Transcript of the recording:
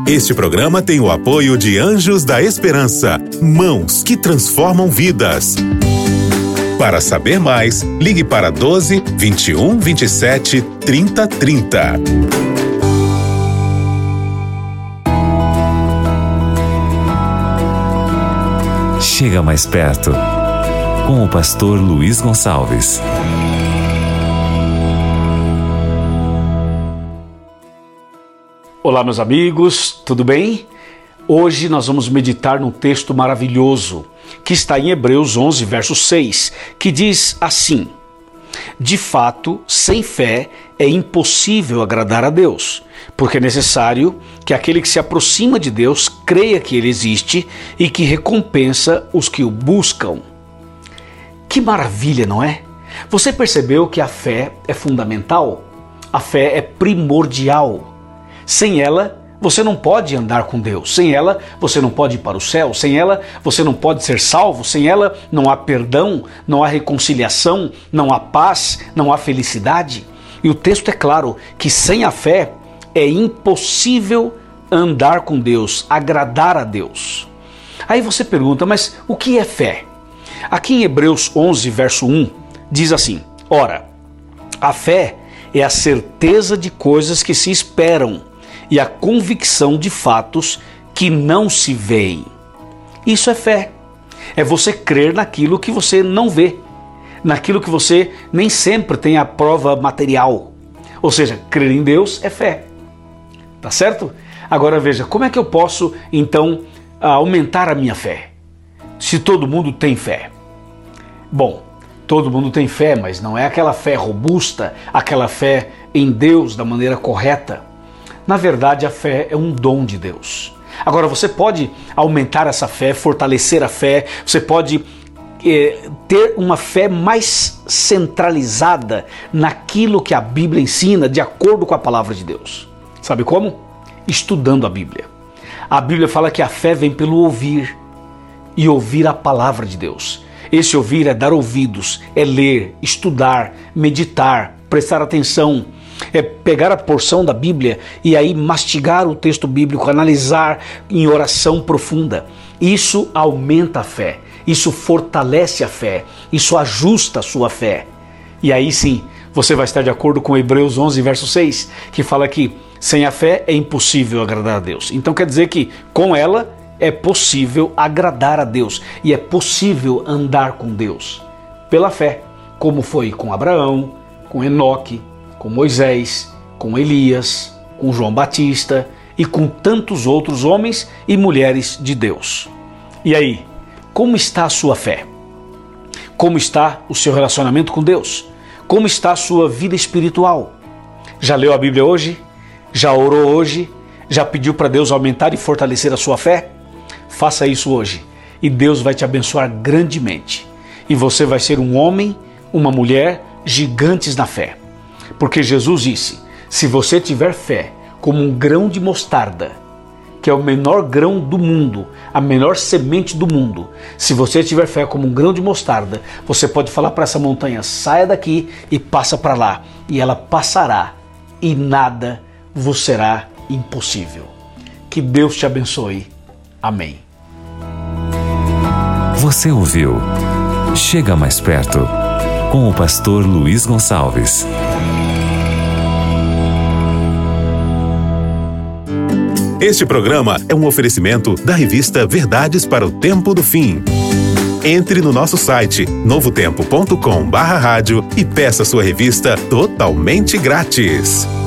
Este programa tem o apoio de Anjos da Esperança, mãos que transformam vidas. Para saber mais, ligue para 12 21 27 30 30. Chega mais perto, com o pastor Luiz Gonçalves. Olá, meus amigos, tudo bem? Hoje nós vamos meditar num texto maravilhoso que está em Hebreus 11, verso 6, que diz assim: de fato, sem fé é impossível agradar a Deus, porque é necessário que aquele que se aproxima de Deus creia que Ele existe e que recompensa os que o buscam. Que maravilha, não é? Você percebeu que a fé é fundamental? A fé é primordial. Sem ela, você não pode andar com Deus. Sem ela, você não pode ir para o céu. Sem ela, você não pode ser salvo. Sem ela, não há perdão, não há reconciliação, não há paz, não há felicidade. E o texto é claro que sem a fé é impossível andar com Deus, agradar a Deus. Aí você pergunta, mas o que é fé? Aqui em Hebreus 11, verso 1, diz assim: ora, a fé é a certeza de coisas que se esperam e a convicção de fatos que não se veem. Isso é fé. É você crer naquilo que você não vê, naquilo que você nem sempre tem a prova material. Ou seja, crer em Deus é fé. Tá certo? Agora veja, como é que eu posso então aumentar a minha fé? Se todo mundo tem fé. Bom, todo mundo tem fé, mas não é aquela fé robusta, aquela fé em Deus da maneira correta. Na verdade, a fé é um dom de Deus. Agora, você pode aumentar essa fé, fortalecer a fé, você pode ter uma fé mais centralizada naquilo que a Bíblia ensina, de acordo com a palavra de Deus. Sabe como? Estudando a Bíblia. A Bíblia fala que a fé vem pelo ouvir, e ouvir a palavra de Deus. Esse ouvir é dar ouvidos, é ler, estudar, meditar, prestar atenção, é pegar a porção da Bíblia e aí mastigar o texto bíblico, analisar em oração profunda. Isso aumenta a fé, isso fortalece a fé, isso ajusta a sua fé. E aí sim, você vai estar de acordo com Hebreus 11, verso 6, que fala que sem a fé é impossível agradar a Deus. Então quer dizer que com ela é possível agradar a Deus e é possível andar com Deus pela fé, como foi com Abraão, com Enoque, com Moisés, com Elias, com João Batista e com tantos outros homens e mulheres de Deus. E aí, como está a sua fé? Como está o seu relacionamento com Deus? Como está a sua vida espiritual? Já leu a Bíblia hoje? Já orou hoje? Já pediu para Deus aumentar e fortalecer a sua fé? Faça isso hoje e Deus vai te abençoar grandemente. E você vai ser um homem, uma mulher gigantes na fé. Porque Jesus disse, se você tiver fé como um grão de mostarda, que é o menor grão do mundo, a menor semente do mundo, se você tiver fé como um grão de mostarda, você pode falar para essa montanha, saia daqui e passa para lá, e ela passará, e nada vos será impossível. Que Deus te abençoe. Amém. Você ouviu Chega Mais Perto, com o pastor Luiz Gonçalves. Este programa é um oferecimento da revista Verdades para o Tempo do Fim. Entre no nosso site novotempo.com/rádio e peça sua revista totalmente grátis.